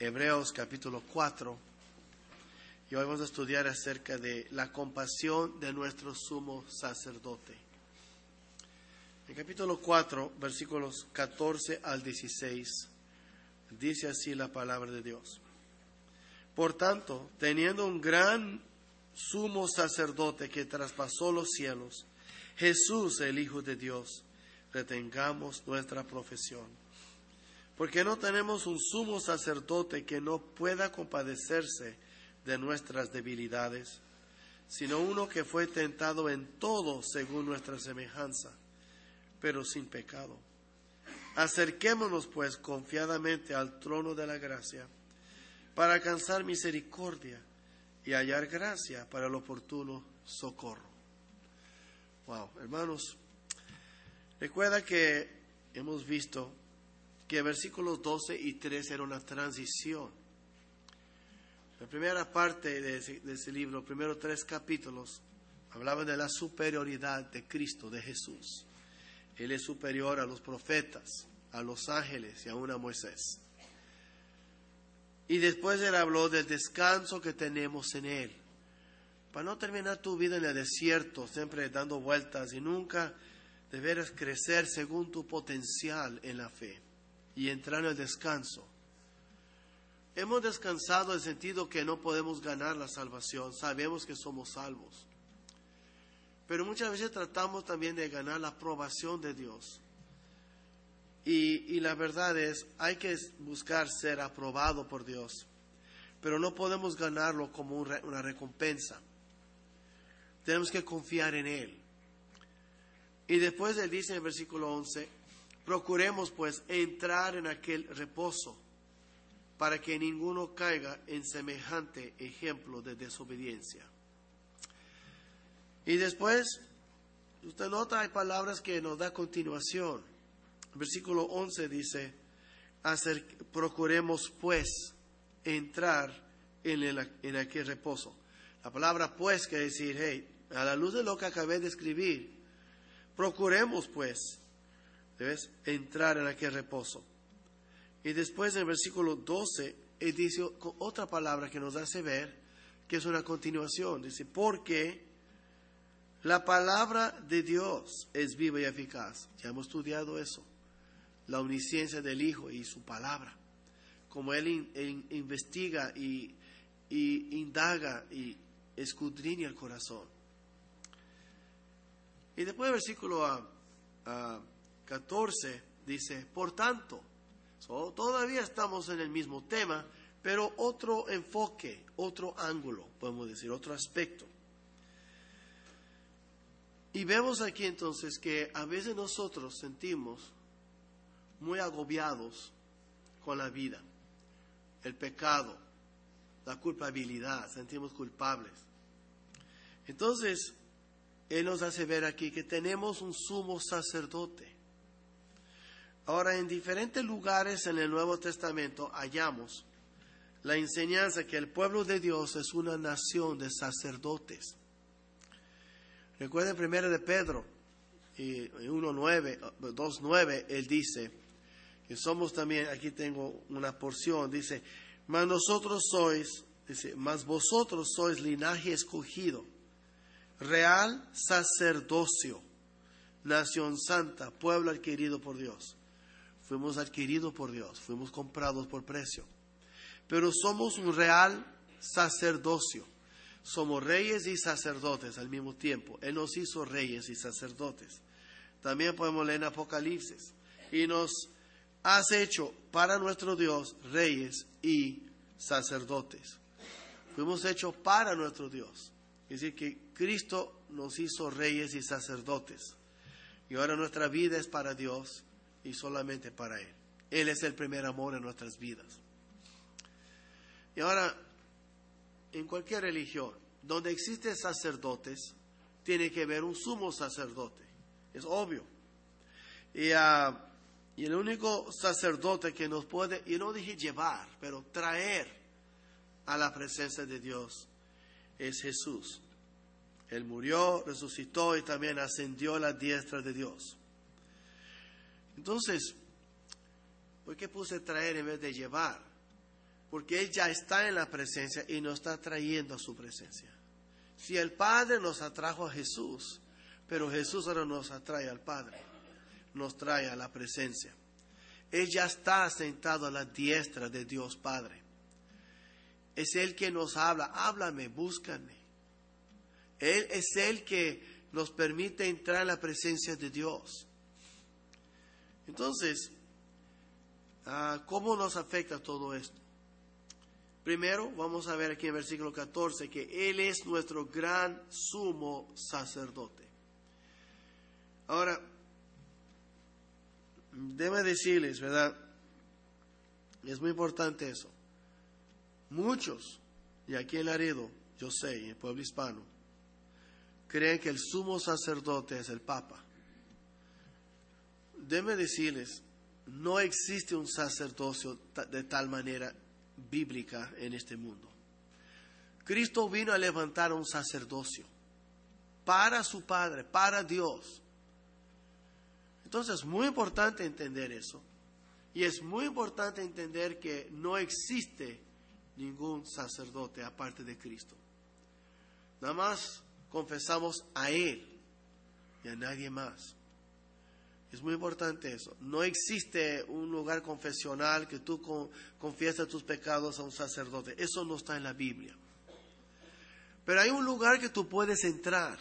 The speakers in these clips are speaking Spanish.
Hebreos capítulo 4. Y hoy vamos a estudiar acerca de la compasión de nuestro sumo sacerdote. En capítulo 4, versículos 14 al 16, dice así la palabra de Dios. Por tanto, teniendo un gran sumo sacerdote que traspasó los cielos, Jesús, el Hijo de Dios, retengamos nuestra profesión. Porque no tenemos un sumo sacerdote que no pueda compadecerse de nuestras debilidades, sino uno que fue tentado en todo según nuestra semejanza, pero sin pecado. Acerquémonos pues confiadamente al trono de la gracia, para alcanzar misericordia y hallar gracia para el oportuno socorro. Wow, hermanos, recuerda que hemos visto que versículos 12 y 13 era una transición. La primera parte de ese libro, los primeros 3 capítulos, hablaban de la superioridad de Cristo, de Jesús. Él es superior a los profetas, a los ángeles y aún a Moisés. Y después él habló del descanso que tenemos en Él. Para no terminar tu vida en el desierto, siempre dando vueltas y nunca deberás crecer según tu potencial en la fe y entrar en el descanso. Hemos descansado en el sentido que no podemos ganar la salvación, sabemos que somos salvos. Pero muchas veces tratamos también de ganar la aprobación de Dios. Y la verdad es, hay que buscar ser aprobado por Dios, pero no podemos ganarlo como una recompensa. Tenemos que confiar en Él. Y después él dice en el versículo 11, procuremos pues entrar en aquel reposo, para que ninguno caiga en semejante ejemplo de desobediencia. Y después, usted nota, hay palabras que nos da continuación. Versículo 11 dice, procuremos pues entrar en aquel reposo. La palabra pues quiere decir, hey, a la luz de lo que acabé de escribir, procuremos pues, ¿ves?, entrar en aquel reposo. Y después en el versículo 12, él dice otra palabra que nos hace ver que es una continuación. Dice, porque la palabra de Dios es viva y eficaz. Ya hemos estudiado eso. La omnisciencia del Hijo y su palabra. Como Él investiga y indaga y escudriña el corazón. Y después del versículo 14 dice, por tanto, todavía estamos en el mismo tema, pero otro enfoque, otro ángulo, podemos decir, otro aspecto. Y vemos aquí entonces que a veces nosotros sentimos muy agobiados con la vida, el pecado, la culpabilidad, sentimos culpables. Entonces, Él nos hace ver aquí que tenemos un sumo sacerdote. Ahora, en diferentes lugares en el Nuevo Testamento hallamos la enseñanza que el pueblo de Dios es una nación de sacerdotes. Recuerden 1 de Pedro 2:9, él dice que somos también, aquí tengo una porción, dice, mas vosotros sois linaje escogido, real sacerdocio, nación santa, pueblo adquirido por Dios. Fuimos adquiridos por Dios, fuimos comprados por precio. Pero somos un real sacerdocio. Somos reyes y sacerdotes al mismo tiempo. Él nos hizo reyes y sacerdotes. También podemos leer en Apocalipsis. Y nos has hecho para nuestro Dios reyes y sacerdotes. Fuimos hechos para nuestro Dios. Es decir, que Cristo nos hizo reyes y sacerdotes. Y ahora nuestra vida es para Dios y solamente para Él. Él es el primer amor en nuestras vidas. Y ahora, en cualquier religión, donde existen sacerdotes, tiene que haber un sumo sacerdote. Es obvio. Y el único sacerdote que nos puede, y no dije llevar, pero traer a la presencia de Dios, es Jesús. Él murió, resucitó y también ascendió a la diestra de Dios. Entonces, ¿por qué puse traer en vez de llevar? porque Él ya está en la presencia y nos está trayendo a su presencia. Si el Padre nos atrajo a Jesús, pero Jesús ahora nos atrae al Padre, nos trae a la presencia. Él ya está sentado a la diestra de Dios Padre. Es Él que nos habla, háblame, búscame. Él es el que nos permite entrar en la presencia de Dios. Entonces, ¿cómo nos afecta todo esto? Primero, vamos a ver aquí en versículo 14 que Él es nuestro gran sumo sacerdote. Ahora, déjame decirles, ¿verdad? Es muy importante eso. Muchos, y aquí en Laredo, yo sé, en el pueblo hispano, creen que el sumo sacerdote es el Papa. Déjame decirles, no existe un sacerdocio de tal manera bíblica en este mundo. Cristo vino a levantar un sacerdocio para su Padre, para Dios. Entonces es muy importante entender eso. Y es muy importante entender que no existe ningún sacerdote aparte de Cristo. Nada más confesamos a Él y a nadie más. Es muy importante eso. No existe un lugar confesional que tú confiesas tus pecados a un sacerdote. Eso no está en la Biblia. Pero hay un lugar que tú puedes entrar.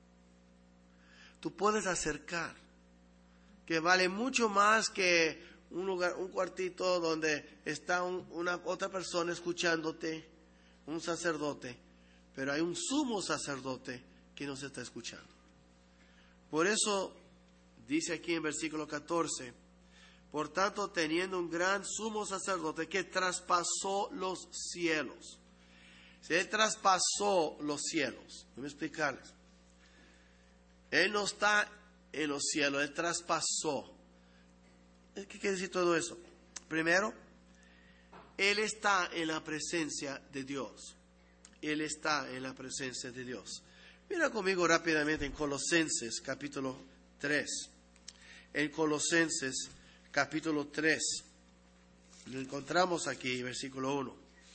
Tú puedes acercar. Que vale mucho más que un lugar, un cuartito donde está una otra persona escuchándote, un sacerdote. Pero hay un sumo sacerdote que nos está escuchando. Por eso dice aquí en versículo 14, por tanto, teniendo un gran sumo sacerdote que traspasó los cielos. Si Él traspasó los cielos, déjame explicarles. Él no está en los cielos, Él traspasó. ¿Qué quiere decir todo eso? Primero, Él está en la presencia de Dios. Él está en la presencia de Dios. Mira conmigo rápidamente en Colosenses capítulo 3. En Colosenses capítulo 3. Lo encontramos aquí, versículo 1.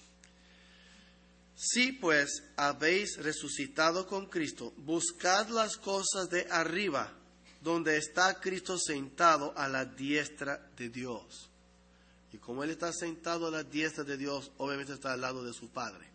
Si pues habéis resucitado con Cristo, buscad las cosas de arriba, donde está Cristo sentado a la diestra de Dios. Y como Él está sentado a la diestra de Dios, obviamente está al lado de su Padre.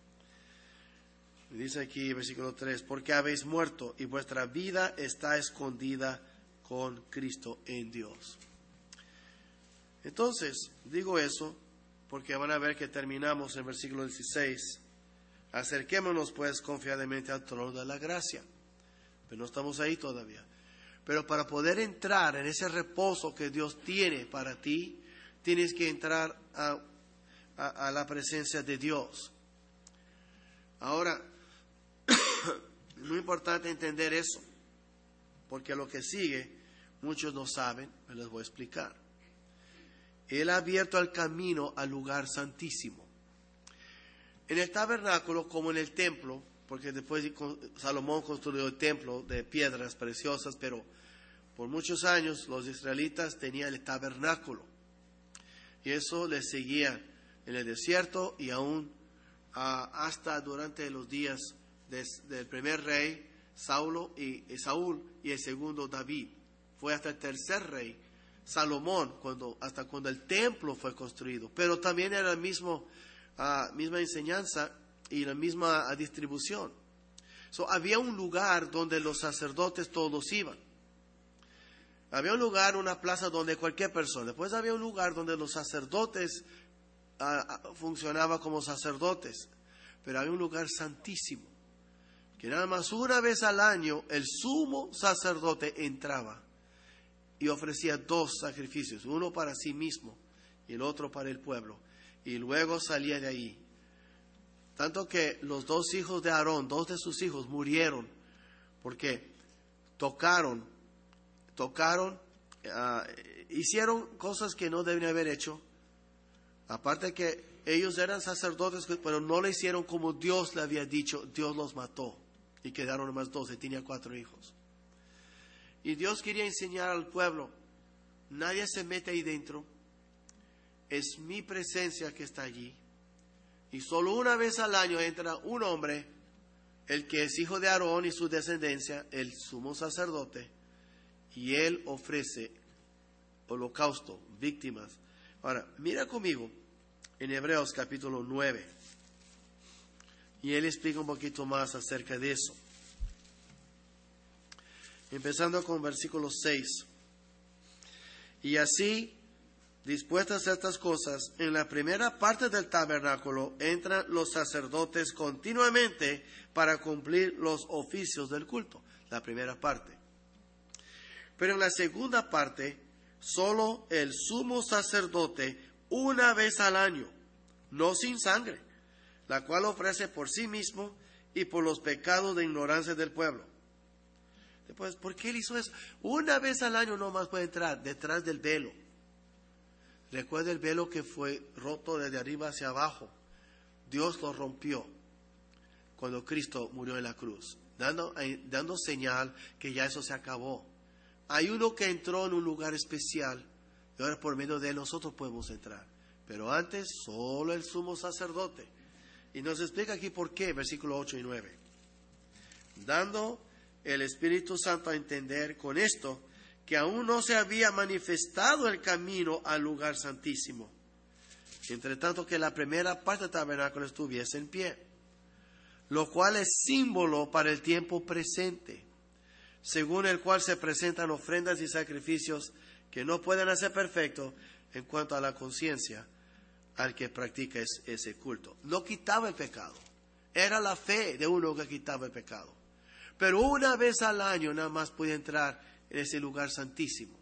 Dice aquí, versículo 3, porque habéis muerto y vuestra vida está escondida con Cristo en Dios. Entonces, digo eso porque van a ver que terminamos en versículo 16. Acerquémonos pues confiadamente al trono de la gracia. Pero no estamos ahí todavía. Pero para poder entrar en ese reposo que Dios tiene para ti, tienes que entrar a la presencia de Dios. Ahora, es muy importante entender eso, porque lo que sigue, muchos no saben, me les voy a explicar. Él ha abierto el camino al lugar santísimo. En el tabernáculo, como en el templo, porque después Salomón construyó el templo de piedras preciosas, pero por muchos años los israelitas tenían el tabernáculo. Y eso les seguía en el desierto y aún hasta durante los días del primer rey Saúl y el segundo David. Fue hasta el tercer rey Salomón hasta cuando el templo fue construido. Pero también era la misma enseñanza y la misma distribución. Había un lugar donde los sacerdotes todos iban. Había un lugar, una plaza donde cualquier persona. Después había un lugar donde los sacerdotes funcionaban como sacerdotes. Pero había un lugar santísimo, que nada más una vez al año el sumo sacerdote entraba y ofrecía 2 sacrificios, uno para sí mismo y el otro para el pueblo. Y luego salía de ahí. Tanto que los 2 hijos de Aarón, 2 de sus hijos murieron porque hicieron cosas que no debían haber hecho. Aparte que ellos eran sacerdotes, pero no le hicieron como Dios le había dicho. Dios los mató y quedaron más 2, y tenía 4 hijos. Y Dios quería enseñar al pueblo, nadie se mete ahí dentro, es mi presencia que está allí, Y solo una vez al año entra un hombre, el que es hijo de Aarón y su descendencia, el sumo sacerdote, y él ofrece holocausto, víctimas. Ahora, mira conmigo en Hebreos capítulo 9. Y él explica un poquito más acerca de eso. Empezando con versículo 6. Y así, dispuestas estas cosas, en la primera parte del tabernáculo entran los sacerdotes continuamente para cumplir los oficios del culto. La primera parte. Pero en la segunda parte, solo el sumo sacerdote una vez al año, no sin sangre, la cual ofrece por sí mismo y por los pecados de ignorancia del pueblo. Después, ¿por qué él hizo eso? Una vez al año nomás puede entrar detrás del velo. Recuerda el velo que fue roto desde arriba hacia abajo. Dios lo rompió cuando Cristo murió en la cruz, dando señal que ya eso se acabó. Hay uno que entró en un lugar especial y ahora por medio de él nosotros podemos entrar. Pero antes solo el sumo sacerdote. Y nos explica aquí por qué, versículos 8 y 9. Dando el Espíritu Santo a entender con esto que aún no se había manifestado el camino al lugar santísimo, entre tanto que la primera parte del tabernáculo estuviese en pie, lo cual es símbolo para el tiempo presente, según el cual se presentan ofrendas y sacrificios que no pueden hacer perfecto en cuanto a la conciencia al que practica ese culto. No quitaba el pecado, era la fe de uno que quitaba el pecado. Pero una vez al año nada más puede entrar en ese lugar santísimo.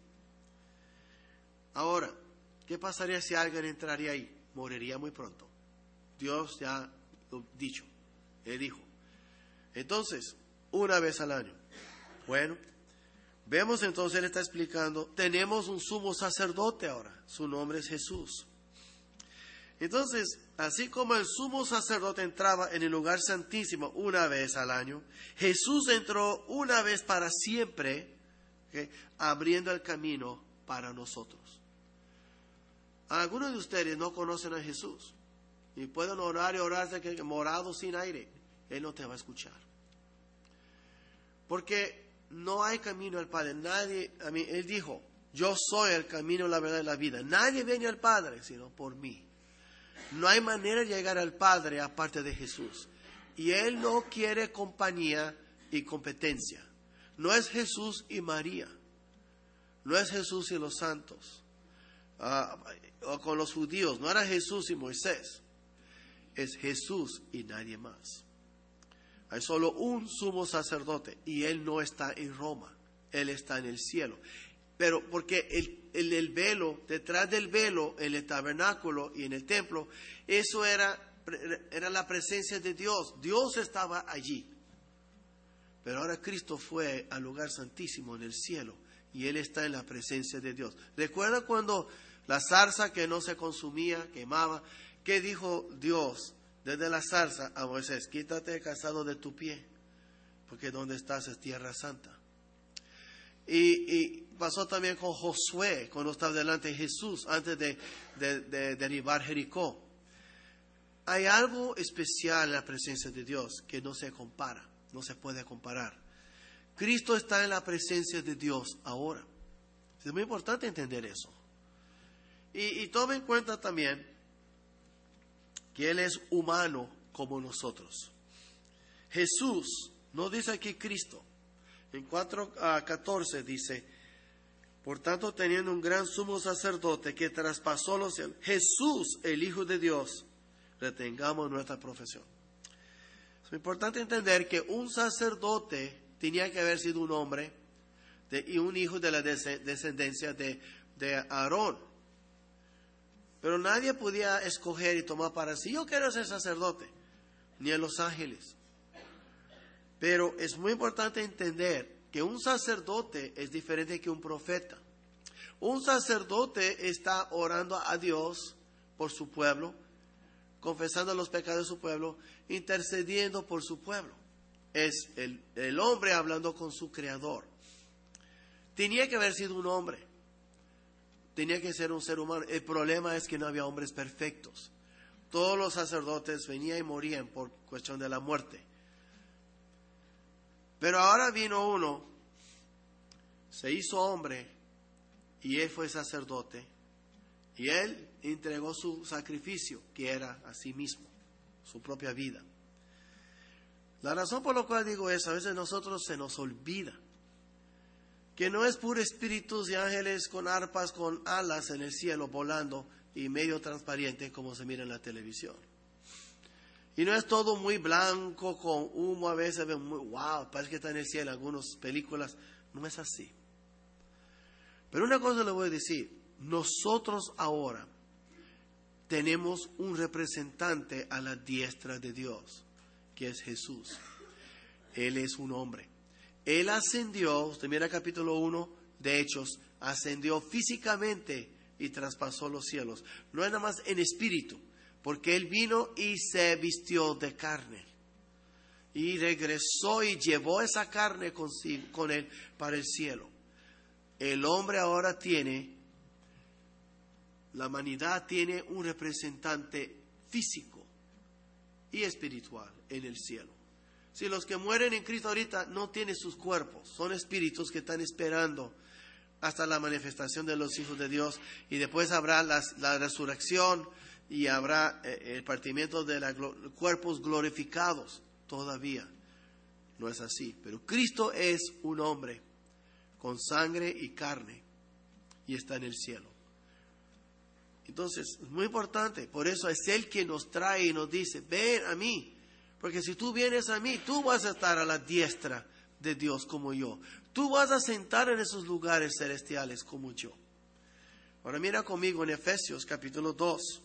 Ahora, ¿qué pasaría si alguien entraría ahí? Moriría muy pronto. Dios ya lo dicho, Él dijo. Entonces, una vez al año. Bueno, vemos entonces, Él está explicando, tenemos un sumo sacerdote ahora, su nombre es Jesús. Entonces, así como el sumo sacerdote entraba en el lugar santísimo una vez al año, Jesús entró una vez para siempre, ¿okay?, abriendo el camino para nosotros. Algunos de ustedes no conocen a Jesús y pueden orar y orarse que morado sin aire. Él no te va a escuchar. Porque no hay camino al Padre. Él dijo, yo soy el camino, la verdad y la vida. Nadie viene al Padre sino por mí. No hay manera de llegar al Padre aparte de Jesús. Y Él no quiere compañía y competencia. No es Jesús y María. No es Jesús y los santos. O con los judíos. No era Jesús y Moisés. Es Jesús y nadie más. Hay solo un sumo sacerdote. Y Él no está en Roma. Él está en el cielo. Pero porque el velo, detrás del velo, en el tabernáculo y en el templo, eso era la presencia de Dios. Dios estaba allí. Pero ahora Cristo fue al lugar santísimo en el cielo y Él está en la presencia de Dios. ¿Recuerda cuando la zarza que no se consumía, quemaba? ¿Qué dijo Dios desde la zarza a Moisés? Quítate el calzado de tu pie, porque donde estás es tierra santa. Y pasó también con Josué, cuando estaba delante de Jesús, antes de derribar Jericó. Hay algo especial en la presencia de Dios que no se compara, no se puede comparar. Cristo está en la presencia de Dios ahora. Es muy importante entender eso. Y tome en cuenta también que Él es humano como nosotros. Jesús, no dice aquí Cristo. En 4:14 dice, por tanto, teniendo un gran sumo sacerdote que traspasó los cielos, Jesús, el Hijo de Dios, retengamos nuestra profesión. Es importante entender que un sacerdote tenía que haber sido un hombre y un hijo de la descendencia de Aarón. Pero nadie podía escoger y tomar para sí, yo quiero ser sacerdote, ni en los ángeles. Pero es muy importante entender que un sacerdote es diferente que un profeta. Un sacerdote está orando a Dios por su pueblo, confesando los pecados de su pueblo, intercediendo por su pueblo. Es el hombre hablando con su creador. Tenía que haber sido un hombre. Tenía que ser un ser humano. El problema es que no había hombres perfectos. todos los sacerdotes venían y morían por cuestión de la muerte. Pero ahora vino uno, se hizo hombre, y él fue sacerdote, y él entregó su sacrificio, que era a sí mismo, su propia vida. La razón por la cual digo eso, a veces nosotros se nos olvida que no es puro espíritus y ángeles con arpas, con alas en el cielo volando y medio transparente como se mira en la televisión. Y no es todo muy blanco, con humo, a veces muy wow, parece que está en el cielo en algunas películas. No es así. Pero una cosa le voy a decir, nosotros ahora tenemos un representante a la diestra de Dios, que es Jesús. Él es un hombre. Él ascendió, usted mira capítulo 1 de Hechos, ascendió físicamente y traspasó los cielos. No es nada más en espíritu, porque Él vino y se vistió de carne. Y regresó y llevó esa carne consigo, con Él para el cielo. El hombre ahora la humanidad tiene un representante físico y espiritual en el cielo. Si los que mueren en Cristo ahorita no tienen sus cuerpos, son espíritus que están esperando hasta la manifestación de los hijos de Dios, y después habrá la resurrección y habrá el partimiento de los cuerpos glorificados. Todavía no es así, pero Cristo es un hombre con sangre y carne y está en el cielo. Entonces, es muy importante, por eso es Él quien nos trae y nos dice, ven a mí, porque si tú vienes a mí, tú vas a estar a la diestra de Dios como yo. Tú vas a sentar en esos lugares celestiales como yo. Ahora mira conmigo en Efesios capítulo 2.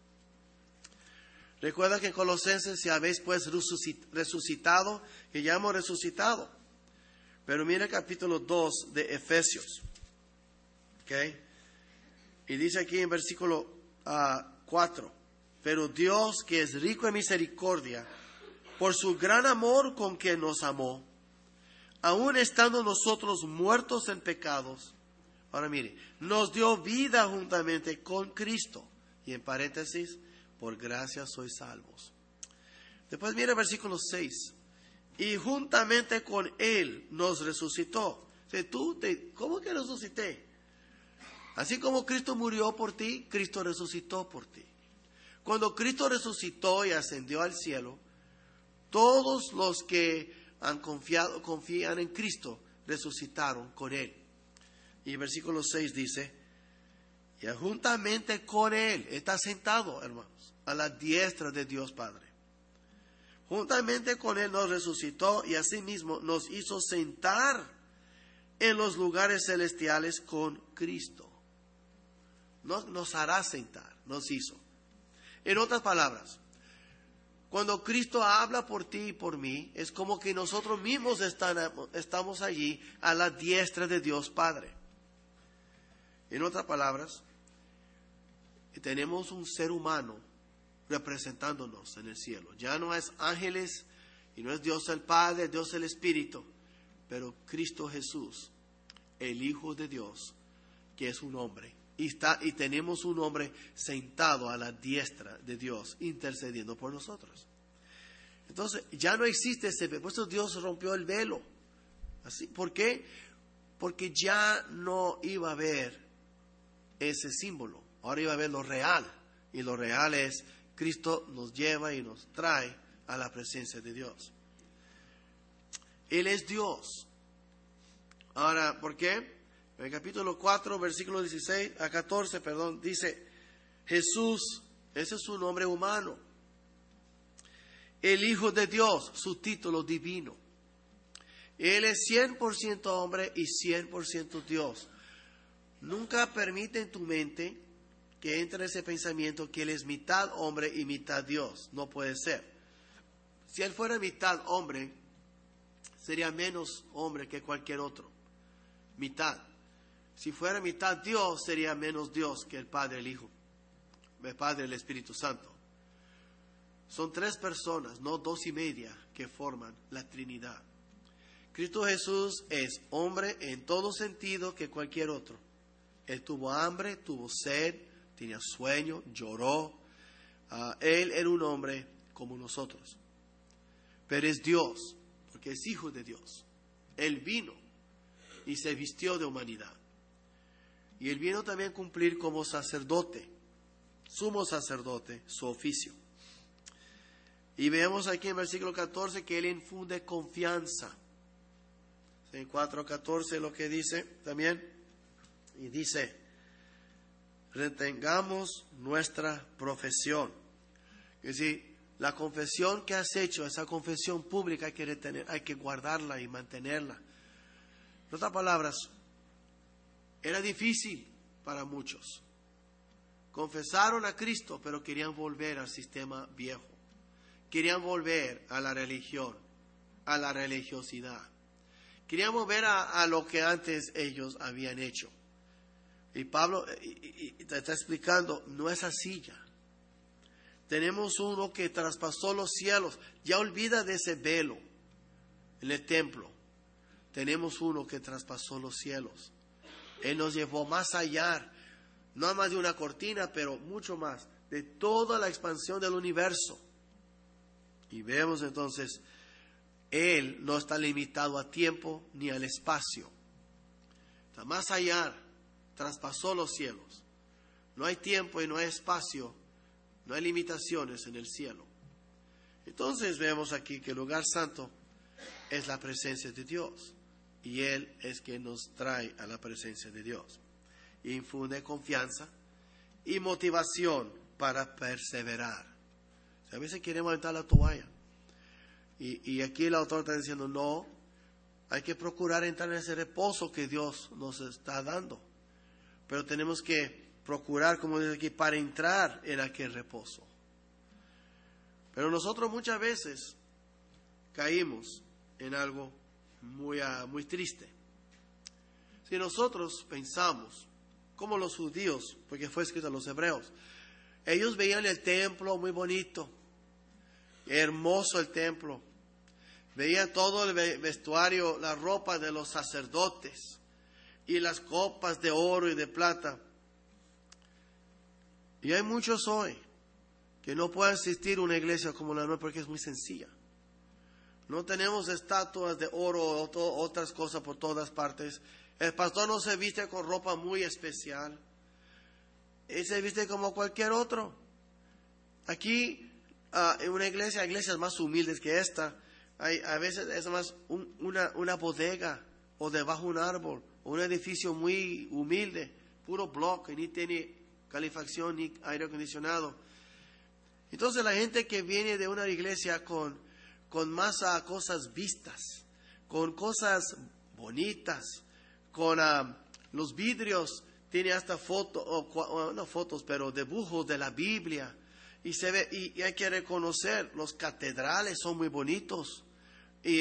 Recuerda que en Colosenses, si habéis pues resucitado, que ya hemos resucitado. Pero mira capítulo 2 de Efesios. ¿Ok? Y dice aquí en versículo 4. Pero Dios, que es rico en misericordia, por su gran amor con que nos amó, aun estando nosotros muertos en pecados, ahora mire, nos dio vida juntamente con Cristo. Y en paréntesis, por gracia sois salvos. Después mira el versículo 6. Y juntamente con Él nos resucitó. ¿Cómo que resucité? Así como Cristo murió por ti, Cristo resucitó por ti. Cuando Cristo resucitó y ascendió al cielo, todos los que confían en Cristo, resucitaron con Él. Y el versículo 6 dice, y juntamente con Él, está sentado, hermanos, a la diestra de Dios Padre. Juntamente con Él nos resucitó y asimismo nos hizo sentar en los lugares celestiales con Cristo. No nos hará sentar, nos hizo. En otras palabras, cuando Cristo habla por ti y por mí, es como que nosotros mismos estamos allí a la diestra de Dios Padre. En otras palabras, tenemos un ser humano representándonos en el cielo. Ya no es ángeles y no es Dios el Padre, Dios el Espíritu, pero Cristo Jesús, el Hijo de Dios, que es un hombre. Y tenemos un hombre sentado a la diestra de Dios, intercediendo por nosotros. Entonces, ya no existe ese velo. Por eso Dios rompió el velo. ¿Así? ¿Por qué? Porque ya no iba a haber ese símbolo. Ahora iba a haber lo real. Y lo real es, Cristo nos lleva y nos trae a la presencia de Dios. Él es Dios. Ahora, ¿por qué? En el capítulo 4, versículo 16 a 14, dice, Jesús, ese es su nombre humano. El Hijo de Dios, su título divino. Él es 100% hombre y 100% Dios. Nunca permite en tu mente que entre ese pensamiento que Él es mitad hombre y mitad Dios. No puede ser. Si Él fuera mitad hombre, sería menos hombre que cualquier otro. Mitad. Si fuera mitad Dios, sería menos Dios que el Padre, el Hijo, el Padre, el Espíritu Santo. Son 3 personas, no 2 y media, que forman la Trinidad. Cristo Jesús es hombre en todo sentido que cualquier otro. Él tuvo hambre, tuvo sed, tenía sueño, lloró, Él era un hombre como nosotros, pero es Dios, porque es hijo de Dios. Él vino y se vistió de humanidad. Y Él vino también a cumplir como sacerdote, sumo sacerdote, su oficio. Y vemos aquí en versículo 14 que Él infunde confianza. En 4:14 lo que dice también, y dice: retengamos nuestra profesión. Es decir, la confesión que has hecho, esa confesión pública hay que retener, hay que guardarla y mantenerla. En otras palabras, era difícil para muchos. Confesaron a Cristo, pero querían volver al sistema viejo. Querían volver a la religión, a la religiosidad. Querían volver a lo que antes ellos habían hecho. Y Pablo te está explicando, no es así ya. Tenemos uno que traspasó los cielos. Ya olvida de ese velo en el templo. Tenemos uno que traspasó los cielos. Él nos llevó más allá, no más de una cortina, pero mucho más, de toda la expansión del universo. Y vemos entonces, Él no está limitado a tiempo ni al espacio. Está más allá, traspasó los cielos. No hay tiempo y no hay espacio, no hay limitaciones en el cielo. Entonces vemos aquí que el lugar santo es la presencia de Dios. Y Él es quien nos trae a la presencia de Dios. Infunde confianza y motivación para perseverar. O sea, a veces queremos aventar la toalla. Y aquí el autor está diciendo, no, hay que procurar entrar en ese reposo que Dios nos está dando. Pero tenemos que procurar, como dice aquí, para entrar en aquel reposo. Pero nosotros muchas veces caímos en algo muy triste. Si nosotros pensamos, como los judíos, porque fue escrito a los hebreos, ellos veían el templo muy bonito, hermoso el templo, veían todo el vestuario, la ropa de los sacerdotes y las copas de oro y de plata. Y hay muchos hoy que no pueden asistir a una iglesia como la nuestra porque es muy sencilla. No tenemos estatuas de oro o otras cosas por todas partes. El pastor no se viste con ropa muy especial. Él se viste como cualquier otro. Aquí, en una iglesia, iglesias más humildes que esta, a veces es más una bodega o debajo de un árbol o un edificio muy humilde, puro bloque, ni tiene calefacción ni aire acondicionado. Entonces la gente que viene de una iglesia con más cosas vistas, con cosas bonitas, con los vidrios, tiene hasta fotos, no fotos, pero dibujos de la Biblia, y se ve, y hay que reconocer, los catedrales son muy bonitos, y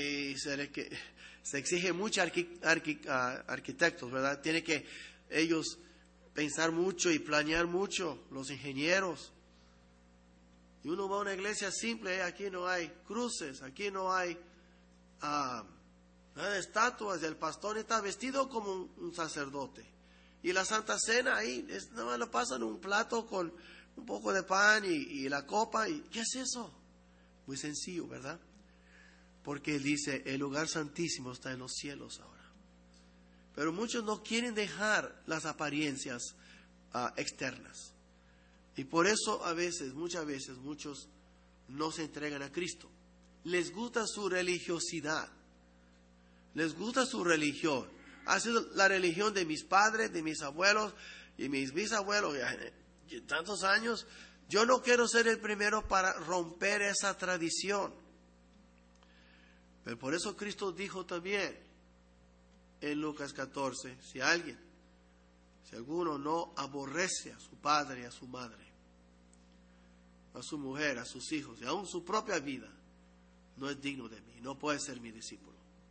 se exige mucho arquitectos, ¿verdad? Tiene que ellos pensar mucho y planear mucho, los ingenieros. Y uno va a una iglesia simple, aquí no hay cruces, aquí no hay nada de estatuas, el pastor está vestido como un sacerdote. Y la Santa Cena ahí, nada más lo pasan un plato con un poco de pan y la copa. Y ¿qué es eso? Muy sencillo, ¿verdad? Porque Él dice, el lugar santísimo está en los cielos ahora. Pero muchos no quieren dejar las apariencias externas. Y por eso muchas veces, muchos no se entregan a Cristo. Les gusta su religiosidad. Les gusta su religión. Ha sido la religión de mis padres, de mis abuelos y mis bisabuelos. Tantos años. Yo no quiero ser el primero para romper esa tradición. Pero por eso Cristo dijo también en Lucas 14, si alguno no aborrece a su padre y a su madre, a su mujer, a sus hijos y aún su propia vida, no es digno de mí, no puede ser mi discípulo.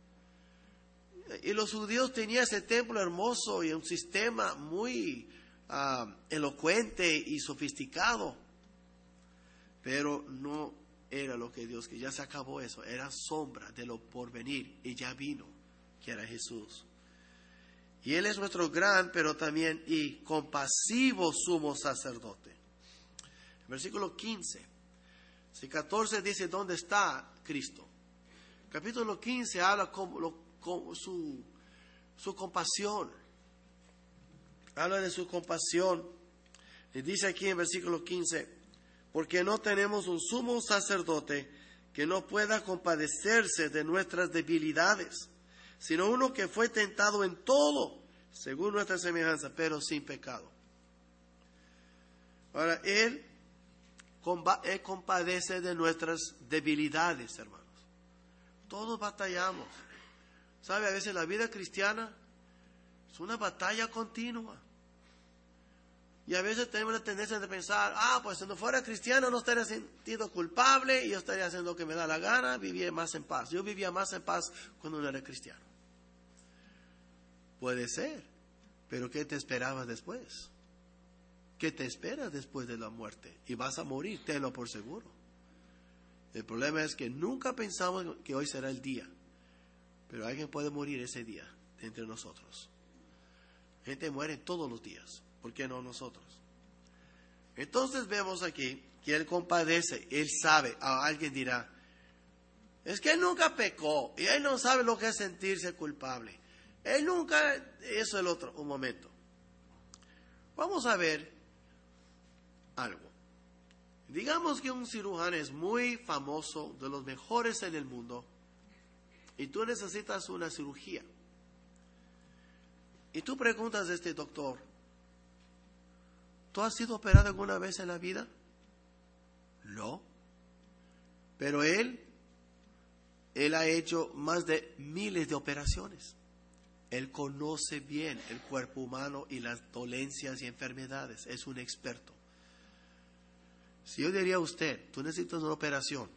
Y los judíos tenían ese templo hermoso y un sistema muy elocuente y sofisticado, pero no era lo que Dios, que ya se acabó eso, era sombra de lo por venir y ya vino, que era Jesús. Y Él es nuestro gran, pero también y compasivo sumo sacerdote. Versículo 15. Si 14 dice dónde está Cristo. Capítulo 15 habla con su compasión. Habla de su compasión. Y dice aquí en versículo 15, porque no tenemos un sumo sacerdote que no pueda compadecerse de nuestras debilidades, sino uno que fue tentado en todo, según nuestra semejanza, pero sin pecado. Ahora, Él compadece de nuestras debilidades, hermanos. Todos batallamos. ¿Sabe? A veces la vida cristiana es una batalla continua. Y a veces tenemos la tendencia de pensar, pues si no fuera cristiano no estaría sentido culpable y yo estaría haciendo lo que me da la gana, vivía más en paz. Yo vivía más en paz cuando no era cristiano. Puede ser, pero ¿qué te esperabas después? ¿Qué te esperas después de la muerte? Y vas a morir, tenlo por seguro. El problema es que nunca pensamos que hoy será el día, pero alguien puede morir ese día de entre nosotros. Gente muere todos los días. ¿Por qué no nosotros? Entonces vemos aquí que Él compadece, Él sabe. Alguien dirá, es que Él nunca pecó y Él no sabe lo que es sentirse culpable. Él nunca, eso es el otro, un momento. Vamos a ver algo. Digamos que un cirujano es muy famoso, de los mejores en el mundo, y tú necesitas una cirugía. Y tú preguntas a este doctor, ¿tú has sido operado alguna vez en la vida? No. Pero él ha hecho más de miles de operaciones. Él conoce bien el cuerpo humano y las dolencias y enfermedades. Es un experto. Si yo diría a usted, tú necesitas una operación,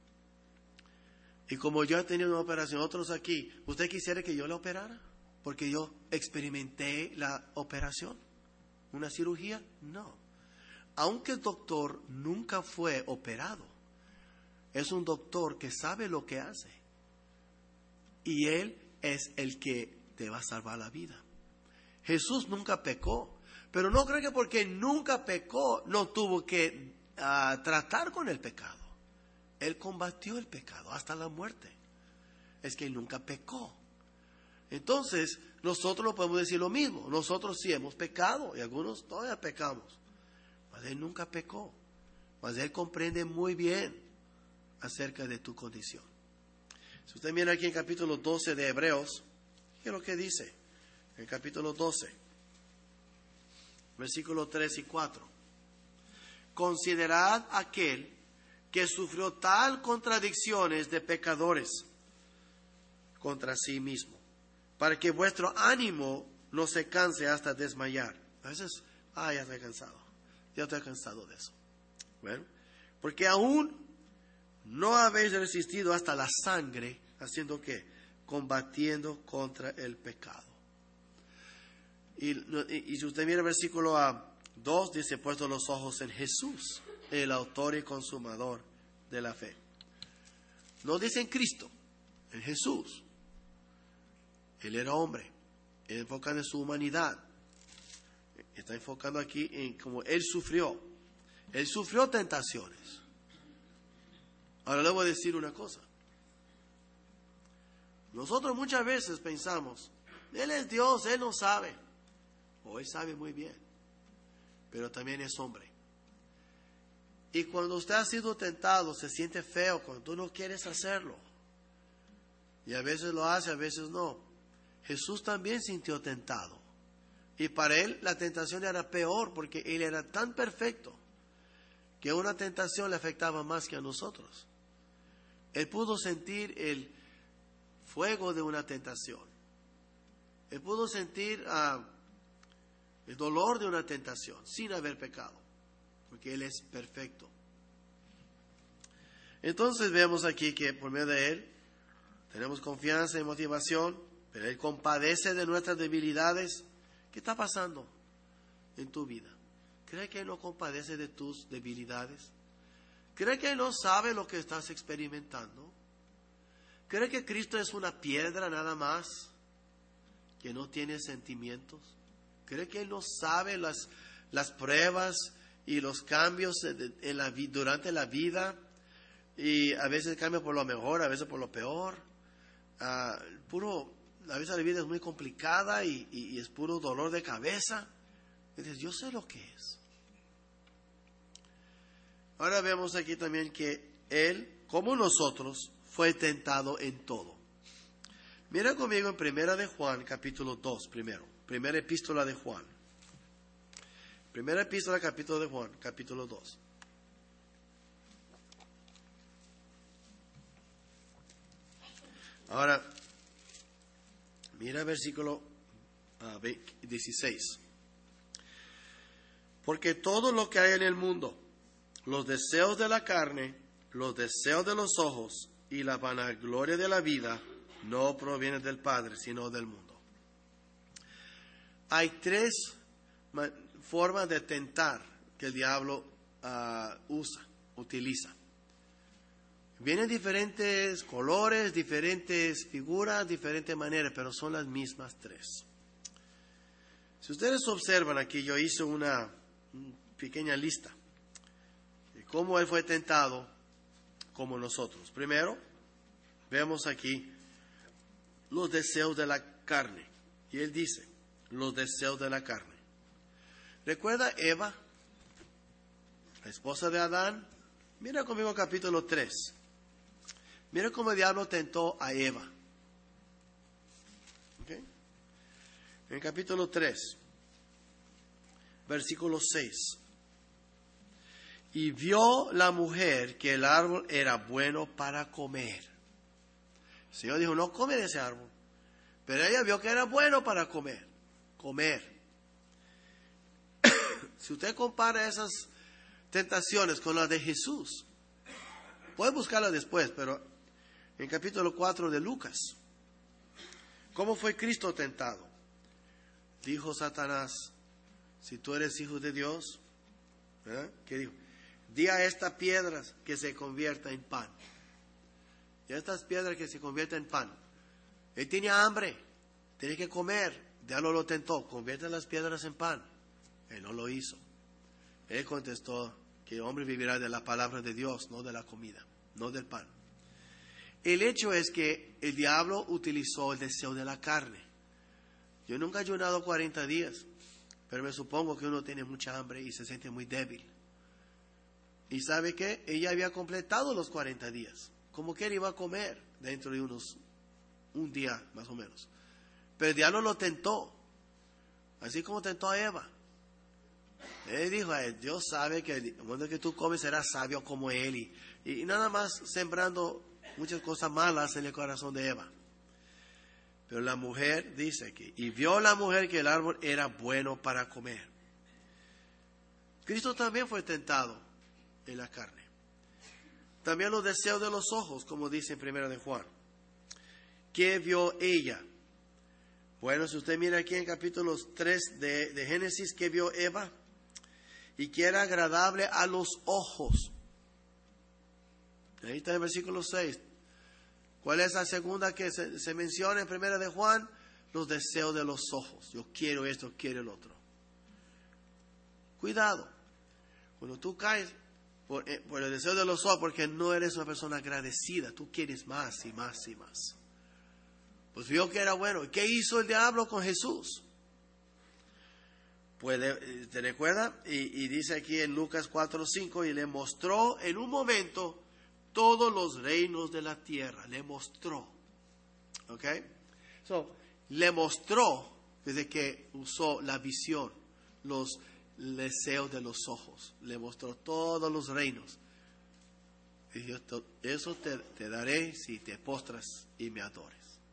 y como yo he tenido una operación, otros aquí, ¿usted quisiera que yo la operara? Porque yo experimenté la operación. ¿Una cirugía? No. Aunque el doctor nunca fue operado, es un doctor que sabe lo que hace. Y Él es el que te va a salvar la vida. Jesús nunca pecó, pero no creo que porque nunca pecó no tuvo que tratar con el pecado. Él combatió el pecado hasta la muerte. Es que Él nunca pecó. Entonces, nosotros no podemos decir lo mismo. Nosotros sí hemos pecado y algunos todavía pecamos. Mas Él nunca pecó. Mas Él comprende muy bien acerca de tu condición. Si usted mira aquí en capítulo 12 de Hebreos, ¿qué es lo que dice? En el capítulo 12, versículos 3 y 4. Considerad aquel que sufrió tal contradicciones de pecadores contra sí mismo, para que vuestro ánimo no se canse hasta desmayar. A veces, ya estoy cansado. Ya estoy cansado de eso. Bueno, porque aún no habéis resistido hasta la sangre, haciendo ¿qué? Combatiendo contra el pecado. Y si usted mira el versículo 2, dice, puesto los ojos en Jesús, el autor y consumador de la fe. No dice en Cristo, en Jesús. Él era hombre. Él enfoca en su humanidad. Está enfocando aquí en cómo Él sufrió. Él sufrió tentaciones. Ahora le voy a decir una cosa. Nosotros muchas veces pensamos, Él es Dios, Él no sabe. O Él sabe muy bien. Pero también es hombre. Y cuando usted ha sido tentado, se siente feo cuando tú no quieres hacerlo. Y a veces lo hace, a veces no. Jesús también sintió tentado. Y para Él la tentación era peor porque Él era tan perfecto que una tentación le afectaba más que a nosotros. Él pudo sentir el fuego de una tentación. Él pudo sentir el dolor de una tentación sin haber pecado, porque Él es perfecto. Entonces vemos aquí que por medio de Él tenemos confianza y motivación, pero Él compadece de nuestras debilidades. ¿Qué está pasando en tu vida? ¿Cree que Él no compadece de tus debilidades? ¿Cree que Él no sabe lo que estás experimentando? ¿Cree que Cristo es una piedra nada más, que no tiene sentimientos? ¿Cree que Él no sabe las pruebas y los cambios durante la vida, y a veces cambia por lo mejor, a veces por lo peor. A veces la vida es muy complicada y es puro dolor de cabeza. Y dices, yo sé lo que es. Ahora vemos aquí también que Él, como nosotros, fue tentado en todo. Mira conmigo en Primera de Juan, capítulo 2, primero. Primera epístola de Juan. Primera epístola, capítulo de Juan, capítulo 2. Ahora, mira el versículo 16. Porque todo lo que hay en el mundo, los deseos de la carne, los deseos de los ojos y la vanagloria de la vida, no provienen del Padre, sino del mundo. Hay tres formas de tentar que el diablo utiliza. Vienen diferentes colores, diferentes figuras, diferentes maneras, pero son las mismas tres. Si ustedes observan aquí, yo hice una pequeña lista de cómo él fue tentado como nosotros. Primero, vemos aquí los deseos de la carne. Y él dice, los deseos de la carne. ¿Recuerda Eva, la esposa de Adán? Mira conmigo capítulo 3. Mira cómo el diablo tentó a Eva. ¿Okay? En capítulo 3, versículo 6. Y vio la mujer que el árbol era bueno para comer. El Señor dijo, no come de ese árbol. Pero ella vio que era bueno para comer. Si usted compara esas tentaciones con las de Jesús, puede buscarlas después, pero en capítulo 4 de Lucas, ¿cómo fue Cristo tentado? Dijo Satanás, si tú eres hijo de Dios, ¿verdad? ¿Qué dijo? Di a estas piedras que se convierta en pan. Y a estas piedras que se conviertan en pan. Él tenía hambre, tenía que comer. Diablo lo tentó, convierte las piedras en pan. Él no lo hizo. Él contestó que el hombre vivirá de la palabra de Dios, no de la comida, no del pan. El hecho es que el diablo utilizó el deseo de la carne. Yo nunca he ayunado 40 días, pero me supongo que uno tiene mucha hambre y se siente muy débil. ¿Y sabe qué? Ella había completado los 40 días. Como que él iba a comer dentro de un día más o menos. Pero el diablo lo tentó, así como tentó a Eva. Él dijo a él, Dios sabe que el momento que tú comes serás sabio como él. Y nada más sembrando muchas cosas malas en el corazón de Eva. Pero la mujer dice aquí, y vio la mujer que el árbol era bueno para comer. Cristo también fue tentado en la carne. También los deseos de los ojos, como dice en 1 de Juan. ¿Qué vio ella? Bueno, si usted mira aquí en capítulos 3 de Génesis, ¿qué vio Eva? Y que era agradable a los ojos. Ahí está el versículo 6. ¿Cuál es la segunda que se menciona en 1 de Juan? Los deseos de los ojos. Yo quiero esto, quiero el otro. Cuidado. Cuando tú caes por el deseo de los ojos, porque no eres una persona agradecida, tú quieres más y más y más. Pues vio que era bueno. ¿Y qué hizo el diablo con Jesús? Pues, ¿te recuerda? Y dice aquí en Lucas 4:5, y le mostró en un momento todos los reinos de la tierra. Le mostró. ¿Ok? Le mostró desde que usó la visión, los deseos de los ojos. Le mostró todos los reinos. Y dijo, eso te daré si te postras y me adores.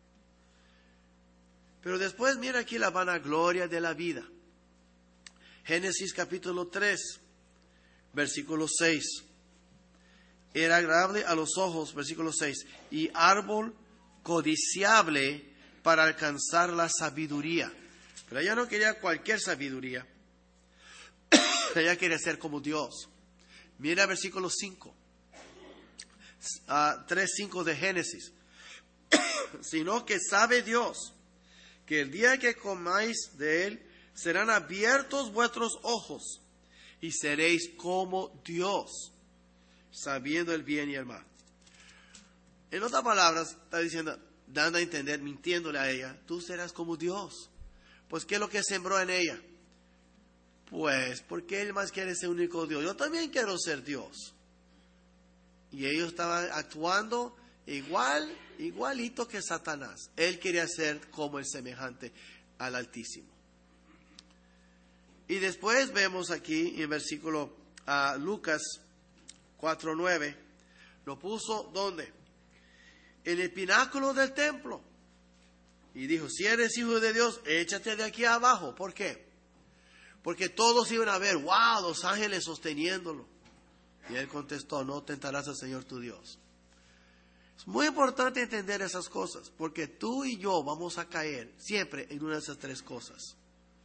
Pero después mira aquí la vanagloria de la vida. Génesis capítulo 3, versículo 6. Era agradable a los ojos, versículo 6, y árbol codiciable para alcanzar la sabiduría. Pero ella no quería cualquier sabiduría. Ella quería ser como Dios. Mira versículo 5. 3:5 de Génesis. Sino que sabe Dios que el día que comáis de él serán abiertos vuestros ojos y seréis como Dios, sabiendo el bien y el mal. En otras palabras, está diciendo, dando a entender, mintiéndole a ella, tú serás como Dios. Pues, ¿qué es lo que sembró en ella? Pues, porque él más quiere ser único Dios. Yo también quiero ser Dios. Y ellos estaban actuando igualito que Satanás. Él quería ser como el semejante al Altísimo. Y después vemos aquí en versículo Lucas 4:9, lo puso ¿dónde? En el pináculo del templo. Y dijo, si eres hijo de Dios, échate de aquí abajo. ¿Por qué? Porque todos iban a ver, wow, los ángeles sosteniéndolo. Y él contestó, no tentarás al Señor tu Dios. Es muy importante entender esas cosas, porque tú y yo vamos a caer siempre en una de esas tres cosas.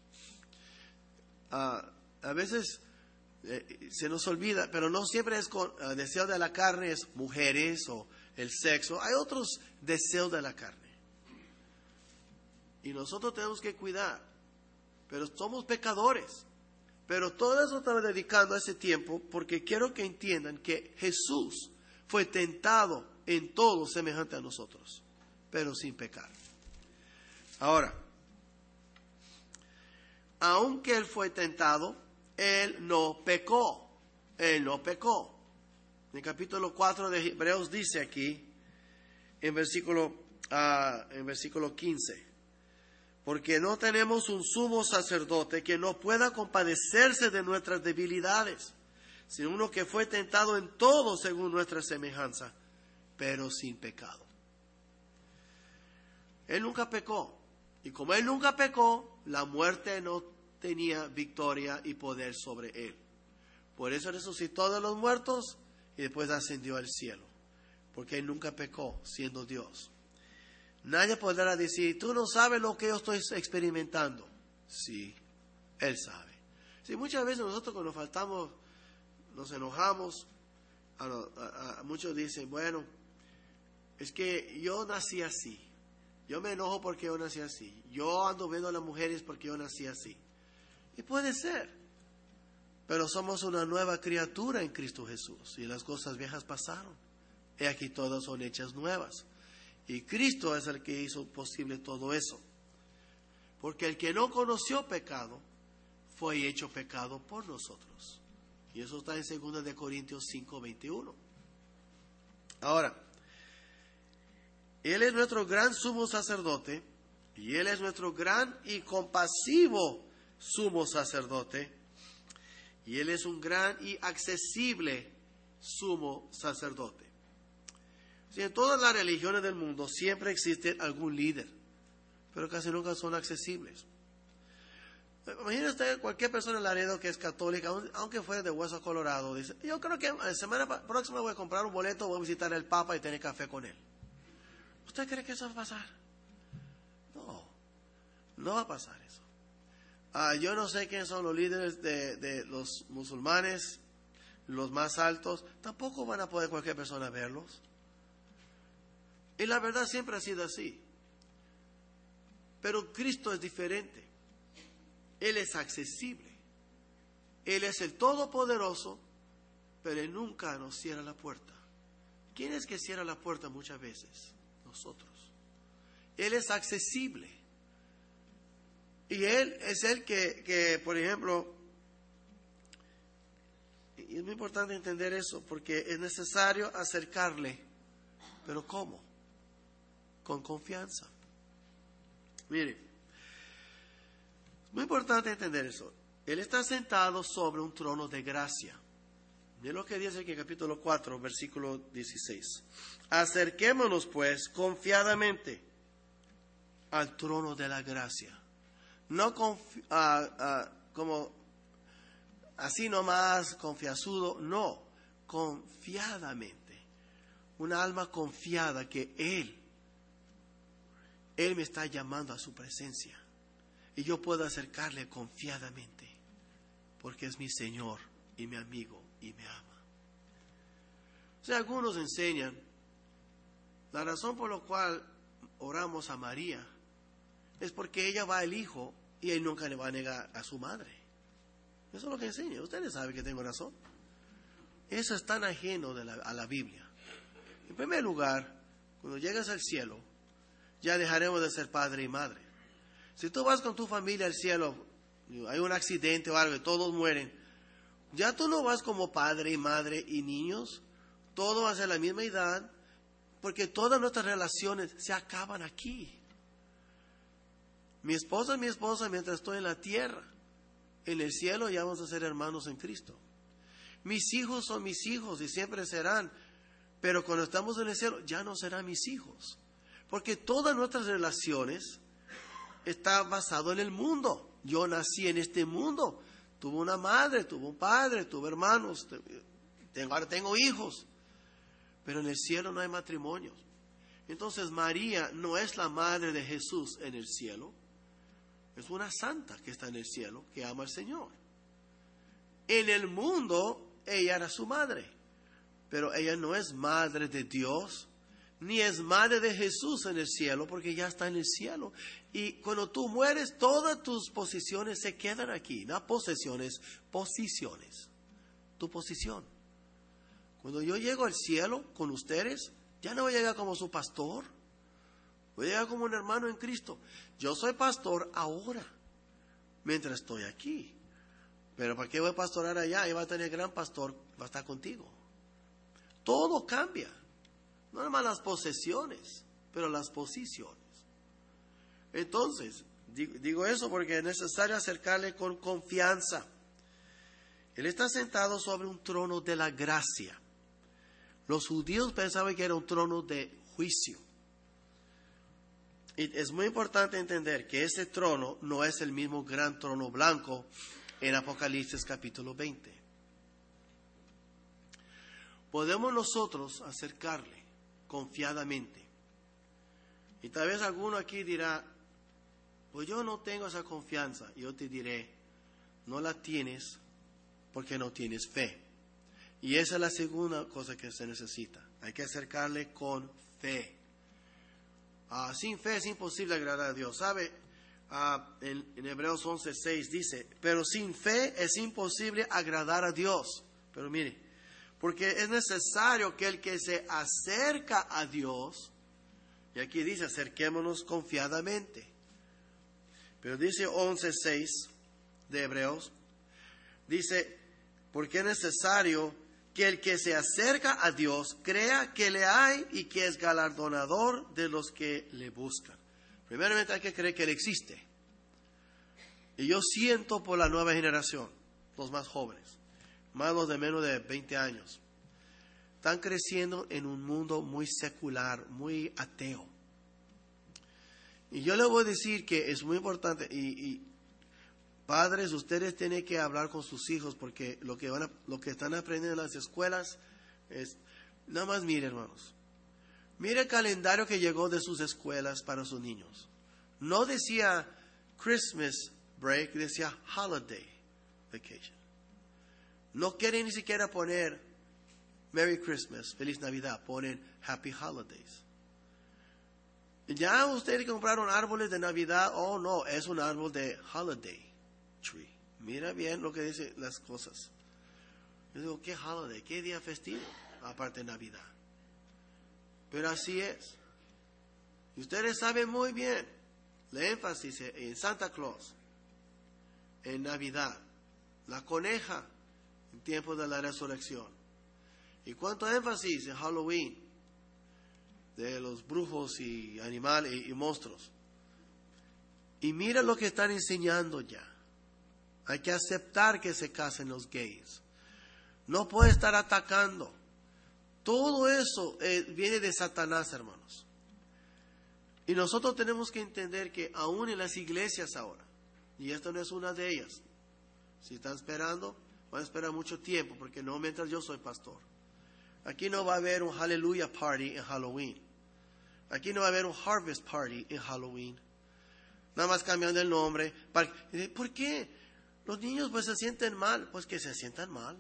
A veces se nos olvida, pero no siempre es con deseo de la carne, es mujeres o el sexo. Hay otros deseos de la carne. Y nosotros tenemos que cuidar, pero somos pecadores. Pero todo eso estaba dedicando a ese tiempo porque quiero que entiendan que Jesús fue tentado en todo semejante a nosotros, pero sin pecar. Ahora, aunque Él fue tentado, Él no pecó. Él no pecó. En el capítulo 4 de Hebreos dice aquí, en versículo 15, porque no tenemos un sumo sacerdote que no pueda compadecerse de nuestras debilidades, sino uno que fue tentado en todo según nuestra semejanza, pero sin pecado. Él nunca pecó. Y como Él nunca pecó, la muerte no tenía victoria y poder sobre Él. Por eso resucitó de los muertos y después ascendió al cielo. Porque Él nunca pecó, siendo Dios. Nadie podrá decir, tú no sabes lo que yo estoy experimentando. Sí, Él sabe. Sí, muchas veces nosotros cuando faltamos, nos enojamos. Muchos dicen, bueno, es que yo nací así. Yo me enojo porque yo nací así. Yo ando viendo a las mujeres porque yo nací así. Y puede ser. Pero somos una nueva criatura en Cristo Jesús. Y las cosas viejas pasaron. Y aquí todas son hechas nuevas. Y Cristo es el que hizo posible todo eso. Porque el que no conoció pecado, fue hecho pecado por nosotros. Y eso está en 2 de Corintios 5:21. Ahora, Él es nuestro gran sumo sacerdote, y Él es nuestro gran y compasivo sumo sacerdote, y Él es un gran y accesible sumo sacerdote. Si en todas las religiones del mundo siempre existe algún líder, pero casi nunca son accesibles. Imagínese usted cualquier persona en Laredo que es católica, aunque fuera de Hueso Colorado, dice, yo creo que la semana próxima voy a comprar un boleto, voy a visitar al Papa y tener café con él. ¿Usted cree que eso va a pasar? No, no va a pasar eso. Yo no sé quiénes son los líderes de los musulmanes, los más altos, tampoco van a poder cualquier persona verlos. Y la verdad siempre ha sido así. Pero Cristo es diferente. Él es accesible. Él es el Todopoderoso, pero Él nunca nos cierra la puerta. ¿Quién es que cierra la puerta muchas veces? Nosotros. Él es accesible. Y Él es el que, por ejemplo, y es muy importante entender eso, porque es necesario acercarle. ¿Pero cómo? Con confianza. Mire, es muy importante entender eso. Él está sentado sobre un trono de gracia. Mire lo que dice aquí en capítulo 4, versículo 16. Acerquémonos pues confiadamente al trono de la gracia. No como así nomás, confiasudo, no, confiadamente. Una alma confiada que Él me está llamando a su presencia. Y yo puedo acercarle confiadamente, porque es mi Señor y mi amigo y me ama. O sea, algunos enseñan la razón por la cual oramos a María es porque ella va al Hijo y Él nunca le va a negar a su madre. Eso es lo que enseña. Ustedes saben que tengo razón. Eso es tan ajeno a la Biblia. En primer lugar, cuando llegas al cielo, ya dejaremos de ser padre y madre. Si tú vas con tu familia al cielo, hay un accidente o algo y todos mueren, ya tú no vas como padre y madre y niños. Todo va a ser la misma edad, porque todas nuestras relaciones se acaban aquí. Mi esposa es mi esposa mientras estoy en la tierra. En el cielo ya vamos a ser hermanos en Cristo. Mis hijos son mis hijos y siempre serán. Pero cuando estamos en el cielo ya no serán mis hijos. Porque todas nuestras relaciones están basadas en el mundo. Yo nací en este mundo. Tuve una madre, tuve un padre, tuve hermanos. Ahora tengo hijos. Pero en el cielo no hay matrimonios. Entonces María no es la madre de Jesús en el cielo. Es una santa que está en el cielo, que ama al Señor. En el mundo, ella era su madre. Pero ella no es madre de Dios, ni es madre de Jesús en el cielo, porque ya está en el cielo. Y cuando tú mueres, todas tus posiciones se quedan aquí. No posesiones, posiciones. Tu posición. Cuando yo llego al cielo con ustedes, ya no voy a llegar como su pastor. Voy a llegar como un hermano en Cristo. Yo soy pastor ahora, mientras estoy aquí. Pero ¿para qué voy a pastorar allá? Ahí va a tener gran pastor, va a estar contigo. Todo cambia. No nada más las posesiones, pero las posiciones. Entonces, digo eso porque es necesario acercarle con confianza. Él está sentado sobre un trono de la gracia. Los judíos pensaban que era un trono de juicio. Y es muy importante entender que ese trono no es el mismo gran trono blanco en Apocalipsis capítulo 20. Podemos nosotros acercarle confiadamente. Y tal vez alguno aquí dirá, pues yo no tengo esa confianza. Yo te diré, no la tienes porque no tienes fe. Y esa es la segunda cosa que se necesita. Hay que acercarle con fe. Sin fe es imposible agradar a Dios. ¿Sabe? En Hebreos 11:6 dice, pero sin fe es imposible agradar a Dios. Pero mire, porque es necesario que el que se acerca a Dios, y aquí dice, acerquémonos confiadamente. Pero dice 11:6 de Hebreos, dice, porque es necesario que el que se acerca a Dios crea que le hay y que es galardonador de los que le buscan. Primeramente hay que creer que Él existe. Y yo siento por la nueva generación, los más jóvenes, más los de menos de 20 años, están creciendo en un mundo muy secular, muy ateo. Y yo les voy a decir que es muy importante, y padres, ustedes tienen que hablar con sus hijos, porque lo que están aprendiendo en las escuelas es, nada más mire, hermanos, mire el calendario que llegó de sus escuelas para sus niños. No decía Christmas break, decía holiday vacation. No quieren ni siquiera poner Merry Christmas, Feliz Navidad, ponen Happy Holidays. Ya ustedes compraron árboles de Navidad, oh no, es un árbol de holiday tree. Mira bien lo que dicen las cosas. Yo digo, ¿qué holiday? ¿Qué día festivo? Aparte de Navidad. Pero así es. Y ustedes saben muy bien, el énfasis en Santa Claus, en Navidad, la coneja en tiempo de la resurrección. Y cuánto énfasis en Halloween, de los brujos y animales y monstruos. Y mira lo que están enseñando ya. Hay que aceptar que se casen los gays. No puede estar atacando. Todo eso viene de Satanás, hermanos. Y nosotros tenemos que entender que aún en las iglesias ahora, y esta no es una de ellas, si están esperando, van a esperar mucho tiempo, porque no mientras yo soy pastor. Aquí no va a haber un Hallelujah Party en Halloween. Aquí no va a haber un Harvest Party en Halloween. Nada más cambiando el nombre. ¿Por qué? Los niños pues se sienten mal. Pues que se sientan mal.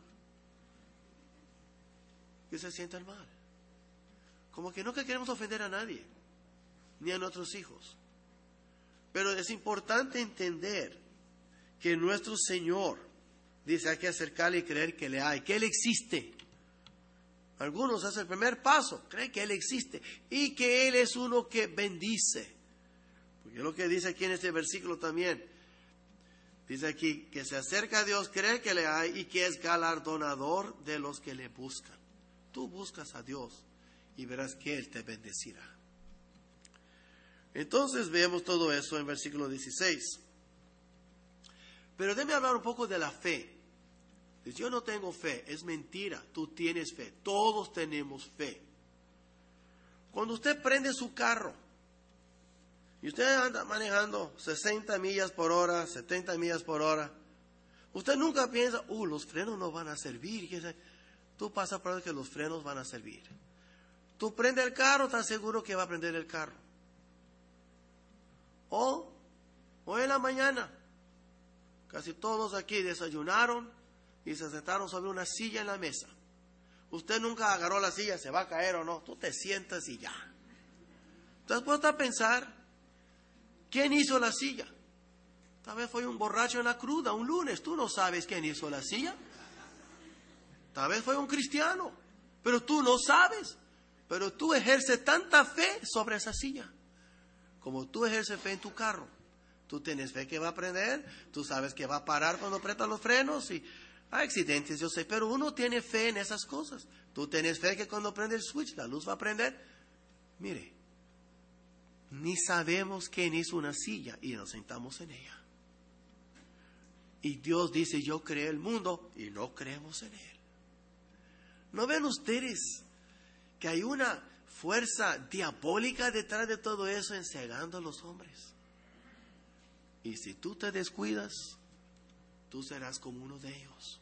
Que se sientan mal. Como que no que queremos ofender a nadie, ni a nuestros hijos. Pero es importante entender que nuestro Señor dice, hay que acercarle y creer que le hay, que Él existe. Algunos hacen el primer paso, creen que Él existe y que Él es uno que bendice. Porque es lo que dice aquí en este versículo también. Dice aquí que se acerca a Dios, cree que le hay y que es galardonador de los que le buscan. Tú buscas a Dios y verás que Él te bendecirá. Entonces vemos todo eso en versículo 16. Pero déjame hablar un poco de la fe. Dice, yo no tengo fe, es mentira, tú tienes fe, todos tenemos fe. Cuando usted prende su carro y usted anda manejando 60 millas por hora, 70 millas por hora, usted nunca piensa, los frenos no van a servir. Tú pasas por eso que los frenos van a servir. Tú prendes el carro, estás seguro que va a prender el carro. Hoy en la mañana, casi todos aquí desayunaron y se sentaron sobre una silla en la mesa. Usted nunca agarró la silla, se va a caer o no. Tú te sientas y ya. Entonces puedes a pensar, ¿quién hizo la silla? Tal vez fue un borracho en la cruda un lunes. Tú no sabes quién hizo la silla. Tal vez fue un cristiano, pero tú no sabes. Pero tú ejerces tanta fe sobre esa silla, como tú ejerces fe en tu carro. Tú tienes fe que va a prender, tú sabes que va a parar cuando apretas los frenos y hay accidentes, yo sé, pero uno tiene fe en esas cosas. Tú tienes fe que cuando prende el switch la luz va a prender. Mire, ni sabemos quién hizo una silla y nos sentamos en ella. Y Dios dice, yo creé el mundo y no creemos en Él. ¿No ven ustedes que hay una fuerza diabólica detrás de todo eso encegando a los hombres? Y si tú te descuidas, tú serás como uno de ellos.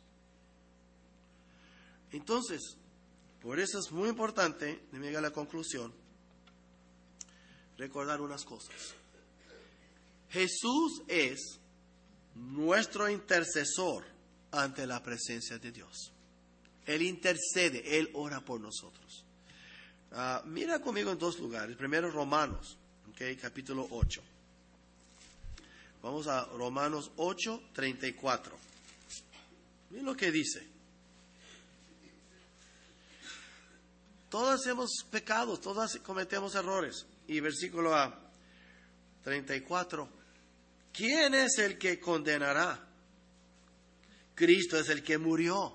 Entonces, por eso es muy importante, de llegar a la conclusión, recordar unas cosas. Jesús es nuestro intercesor ante la presencia de Dios. Él intercede, Él ora por nosotros. Mira conmigo en dos lugares. Primero Romanos, capítulo 8. Vamos a Romanos 8, 34. Miren lo que dice. Todos hemos pecado, todos cometemos errores. Y versículo 34. ¿Quién es el que condenará? Cristo es el que murió.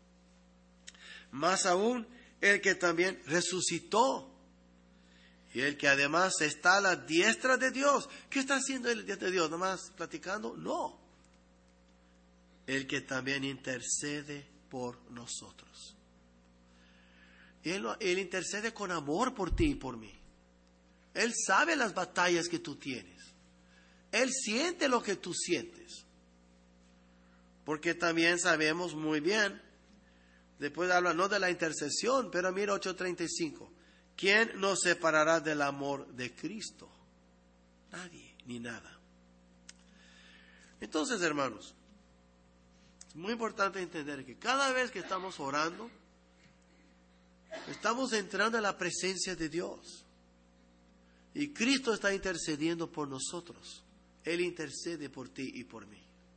Más aún, el que también resucitó. Y el que además está a la diestra de Dios. ¿Qué está haciendo el diestra de Dios? ¿Nomás platicando? No. El que también intercede por nosotros. Él intercede con amor por ti y por mí. Él sabe las batallas que tú tienes. Él siente lo que tú sientes. Porque también sabemos muy bien, después habla no de la intercesión, pero mira 8:35. ¿Quién nos separará del amor de Cristo? Nadie, ni nada. Entonces, hermanos, es muy importante entender que cada vez que estamos orando, estamos entrando a la presencia de Dios. Y Cristo está intercediendo por nosotros. Él intercede por ti y por mí.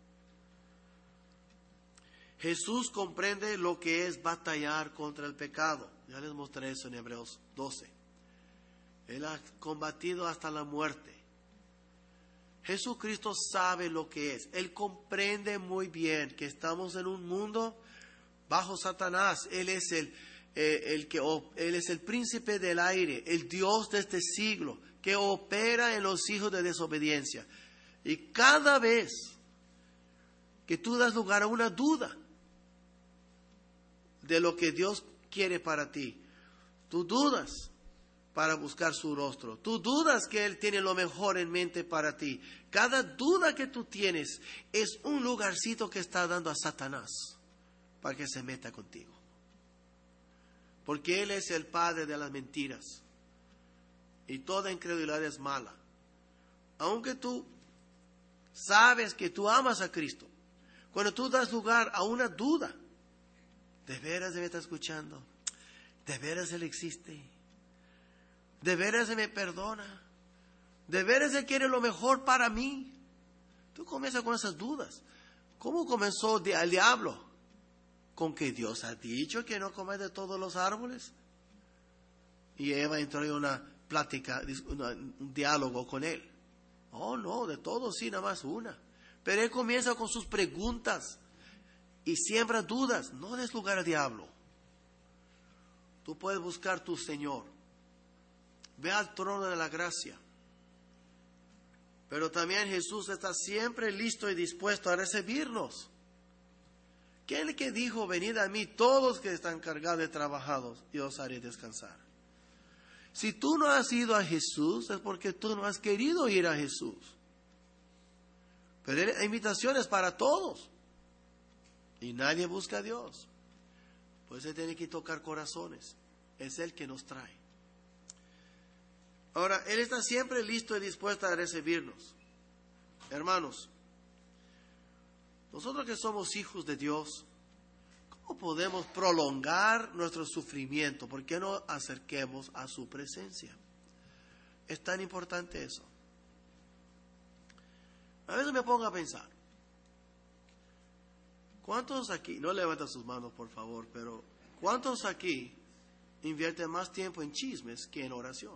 Jesús comprende lo que es batallar contra el pecado. Ya les mostré eso en Hebreos 12. Él ha combatido hasta la muerte. Jesucristo sabe lo que es. Él comprende muy bien que estamos en un mundo bajo Satanás. Él es él es el príncipe del aire, el Dios de este siglo, que opera en los hijos de desobediencia. Y cada vez que tú das lugar a una duda de lo que Dios quiere para ti, tú dudas para buscar su rostro, tú dudas que Él tiene lo mejor en mente para ti. Cada duda que tú tienes es un lugarcito que está dando a Satanás para que se meta contigo. Porque Él es el padre de las mentiras. Y toda incredulidad es mala. Aunque tú sabes que tú amas a Cristo, cuando tú das lugar a una duda, ¿de veras Él está escuchando? ¿De veras Él existe? ¿De veras Él me perdona? ¿De veras Él quiere lo mejor para mí? Tú comienzas con esas dudas. ¿Cómo comenzó el diablo? Con que Dios ha dicho que no comes de todos los árboles. Y Eva entró en una plática, un diálogo con él. Oh, no, de todos sí, nada más una. Pero él comienza con sus preguntas y siembra dudas. No des lugar al diablo. Tú puedes buscar tu Señor. Ve al trono de la gracia. Pero también Jesús está siempre listo y dispuesto a recibirnos. ¿Quién es el que dijo, venid a mí todos que están cargados y trabajados, y os haré descansar? Si tú no has ido a Jesús, es porque tú no has querido ir a Jesús. Pero la invitación es para todos. Y nadie busca a Dios. Pues Él tiene que tocar corazones. Es Él que nos trae. Ahora, Él está siempre listo y dispuesto a recibirnos. Hermanos, nosotros que somos hijos de Dios, ¿cómo podemos prolongar nuestro sufrimiento? ¿Por qué no acerquemos a su presencia? Es tan importante eso. A veces me pongo a pensar, ¿cuántos aquí, no levanten sus manos por favor, pero ¿cuántos aquí invierten más tiempo en chismes que en oración?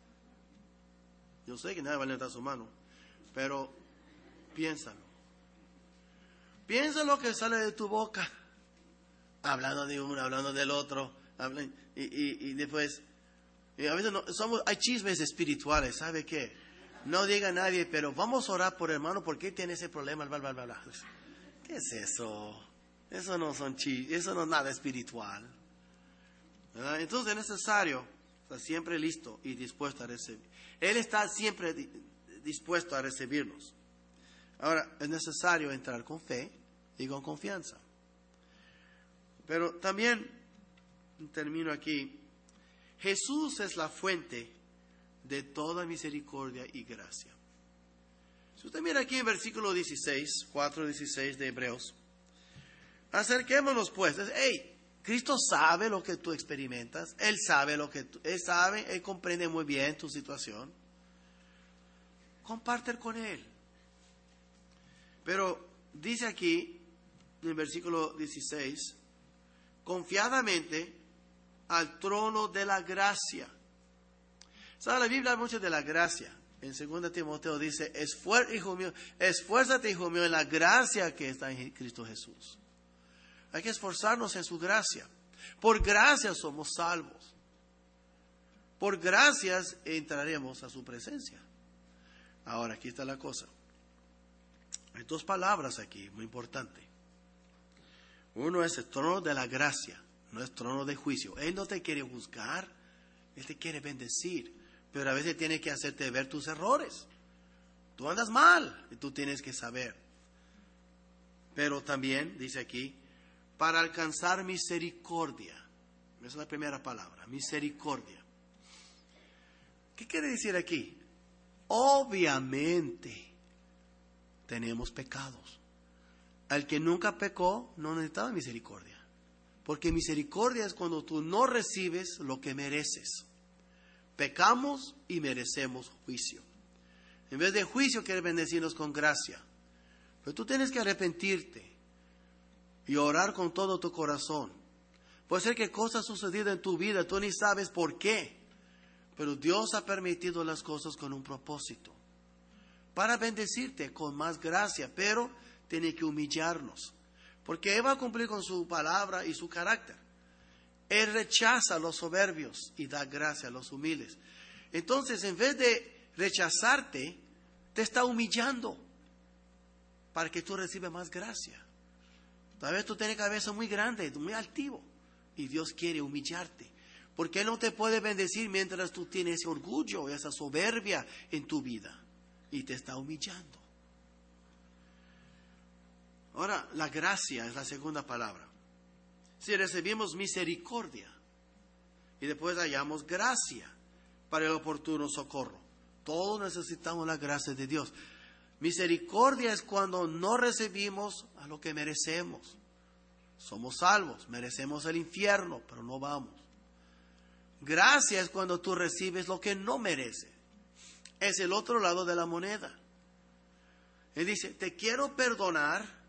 Yo sé que nadie va a levantar su mano, pero piénsalo. Piensa lo que sale de tu boca, hablando de uno, hablando del otro, y después, y a veces hay chismes espirituales, ¿sabe qué? No diga a nadie, pero vamos a orar por hermano, porque tiene ese problema, bla, bla, bla, bla. ¿Qué es eso? Eso no son chismes, eso no es nada espiritual. ¿Verdad? Entonces es necesario estar siempre listo y dispuesto a recibir. Él está siempre dispuesto a recibirnos. Ahora, es necesario entrar con fe y con confianza. Pero también, termino aquí, Jesús es la fuente de toda misericordia y gracia. Si usted mira aquí en versículo 16, 4:16 de Hebreos, acerquémonos pues. Hey, Cristo sabe lo que tú experimentas, Él sabe Él sabe, Él comprende muy bien tu situación. Comparte con Él. Pero dice aquí, en el versículo 16, confiadamente al trono de la gracia. ¿Sabe? La Biblia habla mucho de la gracia. En 2 Timoteo dice, esfuérzate, hijo mío, en la gracia que está en Cristo Jesús. Hay que esforzarnos en su gracia. Por gracia somos salvos. Por gracias entraremos a su presencia. Ahora, aquí está la cosa. Hay dos palabras aquí, muy importantes. Uno es el trono de la gracia, no es trono de juicio. Él no te quiere juzgar, Él te quiere bendecir, pero a veces tiene que hacerte ver tus errores. Tú andas mal y tú tienes que saber. Pero también, dice aquí, para alcanzar misericordia. Esa es la primera palabra, misericordia. ¿Qué quiere decir aquí? Obviamente tenemos pecados. Al que nunca pecó no necesitaba misericordia. Porque misericordia es cuando tú no recibes lo que mereces. Pecamos y merecemos juicio. En vez de juicio quiere bendecirnos con gracia. Pero tú tienes que arrepentirte y orar con todo tu corazón. Puede ser que cosas han sucedido en tu vida, tú ni sabes por qué. Pero Dios ha permitido las cosas con un propósito. Para bendecirte con más gracia, pero tiene que humillarnos. Porque Él va a cumplir con su palabra y su carácter. Él rechaza a los soberbios y da gracia a los humildes. Entonces, en vez de rechazarte, te está humillando para que tú recibas más gracia. Tal vez tú tienes cabeza muy grande, muy altivo, y Dios quiere humillarte. Porque Él no te puede bendecir mientras tú tienes ese orgullo, esa soberbia en tu vida. Y te está humillando. Ahora, la gracia es la segunda palabra. Si recibimos misericordia y después hallamos gracia para el oportuno socorro. Todos necesitamos la gracia de Dios. Misericordia es cuando no recibimos a lo que merecemos. Somos salvos, merecemos el infierno, pero no vamos. Gracia es cuando tú recibes lo que no mereces. Es el otro lado de la moneda. Él dice, te quiero perdonar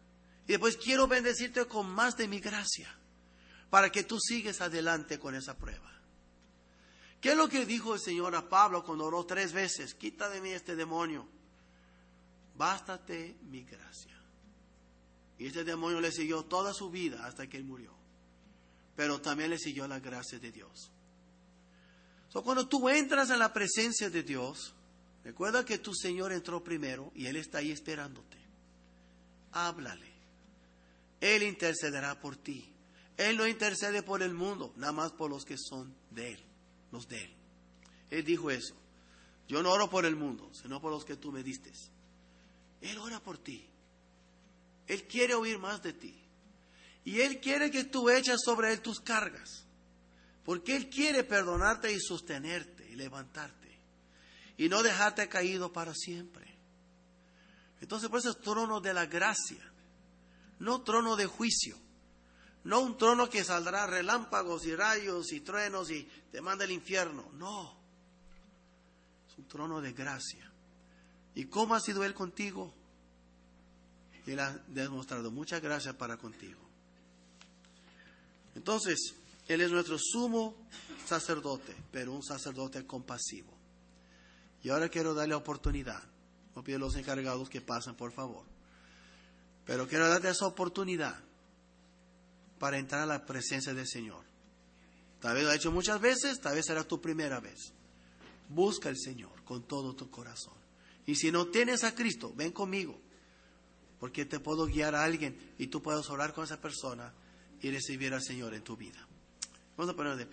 Y después quiero bendecirte con más de mi gracia, para que tú sigues adelante con esa prueba. ¿Qué es lo que dijo el Señor a Pablo cuando oró 3 veces? Quita de mí este demonio. Bástate mi gracia. Y este demonio le siguió toda su vida hasta que él murió. Pero también le siguió la gracia de Dios. Cuando tú entras en la presencia de Dios, recuerda que tu Señor entró primero y Él está ahí esperándote. Háblale. Él intercederá por ti. Él no intercede por el mundo, nada más por los que son de Él, los de Él. Él dijo eso. Yo no oro por el mundo, sino por los que tú me diste. Él ora por ti. Él quiere oír más de ti. Y Él quiere que tú eches sobre Él tus cargas. Porque Él quiere perdonarte y sostenerte y levantarte. Y no dejarte caído para siempre. Entonces por eso es trono de la gracia. No trono de juicio. No un trono que saldrá relámpagos y rayos y truenos y te manda al infierno. No. Es un trono de gracia. ¿Y cómo ha sido Él contigo? Él ha demostrado mucha gracia para contigo. Entonces, Él es nuestro sumo sacerdote, pero un sacerdote compasivo. Y ahora quiero darle oportunidad. No pido a los encargados que pasen, por favor. Pero quiero darte esa oportunidad para entrar a la presencia del Señor. Tal vez lo has hecho muchas veces, tal vez será tu primera vez. Busca al Señor con todo tu corazón. Y si no tienes a Cristo, ven conmigo. Porque te puedo guiar a alguien y tú puedes orar con esa persona y recibir al Señor en tu vida. Vamos a poner de pie.